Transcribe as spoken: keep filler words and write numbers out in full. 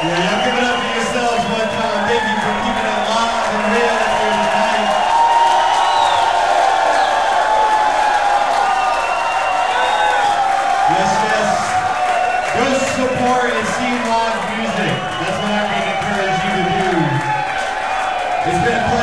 Yeah, y'all give it up for yourselves one time. Thank you for keeping it live and real here tonight. Yes, yes. Go support and see live music. That's what I can encourage you to do. It's been a pleasure.